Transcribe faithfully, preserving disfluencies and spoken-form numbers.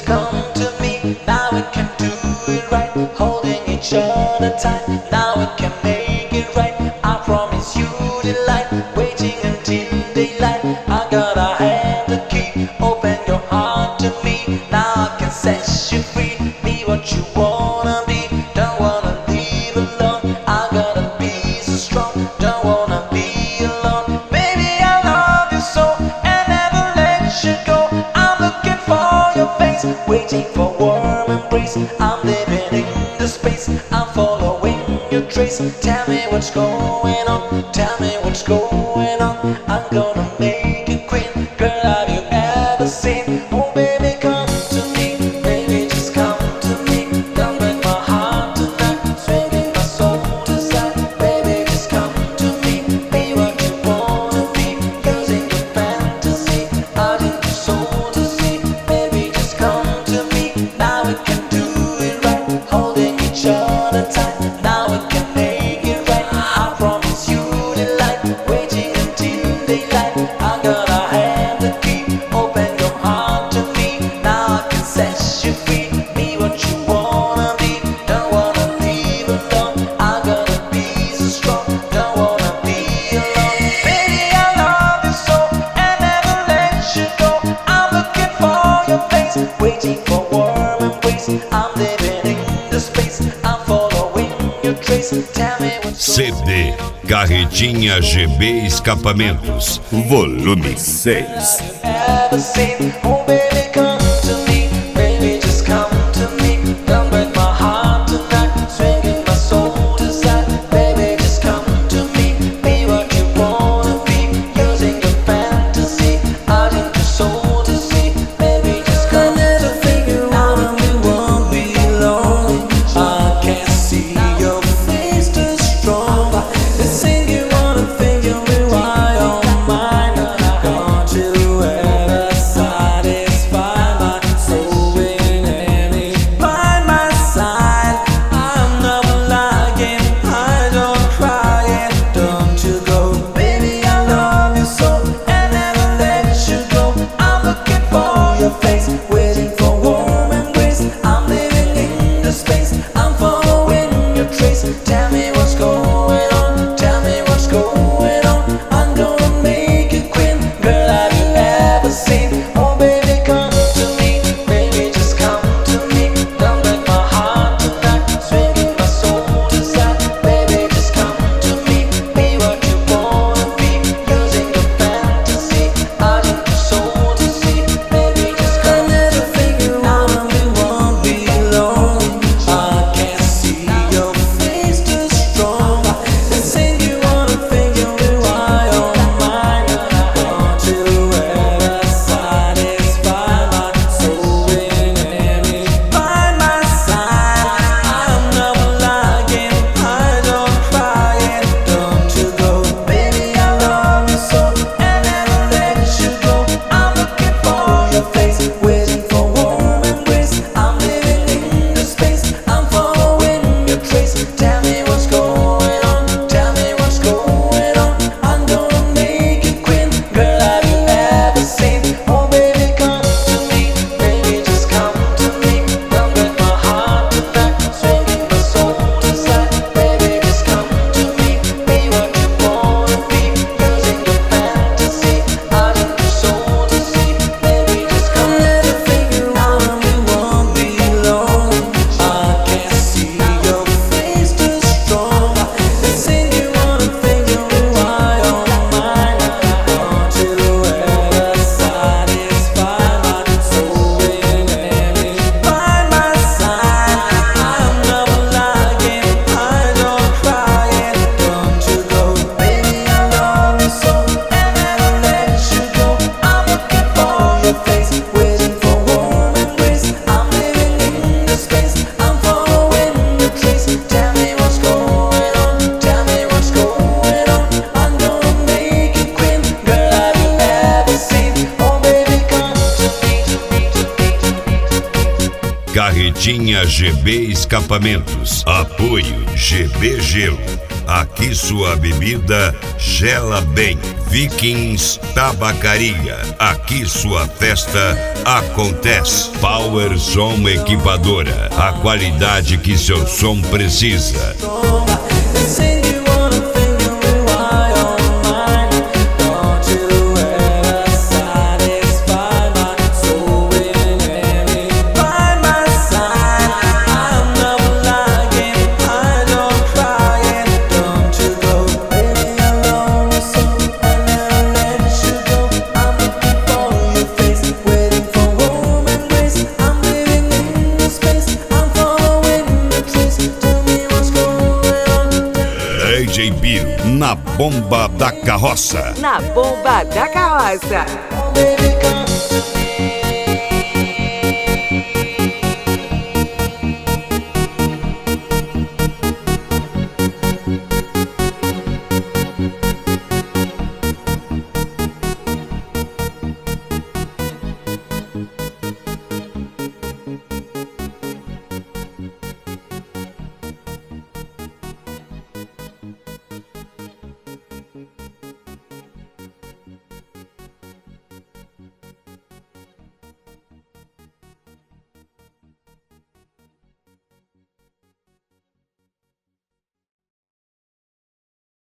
just come to me. Now we can do it right, holding each other tight. Now we can make it right. I promise you delight, waiting until daylight. I got a hand to key, open your heart to me. Now I can set you free, be what you wanna be. Don't wanna leave alone, I gotta be so strong. Don't wanna be alone, baby I love you so, and never let you go. I'm looking for your face, waiting for warm embrace. I'm living in the space, I'm following your trace. Tell me what's going on, tell me what's going on. I'm gonna make you queen, girl have you ever seen? Oh baby come to me, baby just come to me. Don't break my heart tonight, swinging my soul to side. Baby just come to me, be what you wanna be, using your fantasy, adding your soul to see. Baby just come to me, now we can do it right, holding each other tight. Now we can make it right, I promise you delight, waiting until daylight. I got a hand to keep, open your heart to me. Now I can set you free, be what you wanna be. Don't wanna leave alone, I gotta be so strong. Don't wanna be alone, baby I love you so, and never let you go. I'm looking for your face, waiting for warm embrace. I'm living in the space, I'm following your trace. Tell me what's C D Carretinha G B Escapamentos, volume seis. ever seen. Oh baby come to me, baby just come to me. Don't break my heart tonight, swinging my soul to side. Baby just come to me, be what you wanna be, using your fantasy, adding your soul to see. Baby just come to figure out and we won't be alone. I can't see your face too strong. The thing you wanna figure me why on mine. Don't you ever satisfy my soul in any by my side. I'm not lying, I don't cry it. Don't you go, baby I love you so, and never let you go. I'm looking for your face, waiting for warm embrace. I'm living in the space, I'm following your trace. Tell me what's going on, tell me what's going on. I'm gonna make you queen, girl have you ever seen? Oh baby come to me, baby just come to me. Don't break my heart tonight, swinging my soul to side. Baby just come to me, be what you wanna be, using your fantasy, adding your soul to see. Baby just come to figure out and we won't be alone. I can't see your face too strong. The thing you wanna figure me why on mine. Don't you ever satisfy my soul in any by my side. I'm not lying, I don't cry it. Don't you go, baby I love you so, and never let you go. I'm looking for your face, waiting for warm embrace. I'm living in the space, I'm following your trace. Tell me what's going on, tell me what's going on. I'm gonna make you queen, girl have you ever seen? Oh baby come to me, baby just come to me. Don't break my heart tonight, swinging my soul to side. Baby just come to me, be what you wanna be, using your fantasy, adding your soul to see. Baby just come to figure out and we won't be alone. I can't see your face too strong. The thing you wanna figure me why on mine. Don't you ever satisfy my soul in any by my side. I'm not lying, I don't cry it. Don't you go, baby I love you so, and never let you go. I'm looking for your face, waiting for warm embrace. I'm living in the space, I'm following your trace. Tell me what's going on, tell me what's going on. I'm gonna make you queen, girl have you ever seen? Oh baby come to me, to me, to me, to me. Carretinha G B Escapamentos, apoio G B Gelo, Aqui sua bebida gela bem. Vikings Tabacaria. Aqui sua festa acontece. Power Som Equipadora. A qualidade que seu som precisa. D J Bill, na bomba da carroça. Na bomba da carroça. Baby, come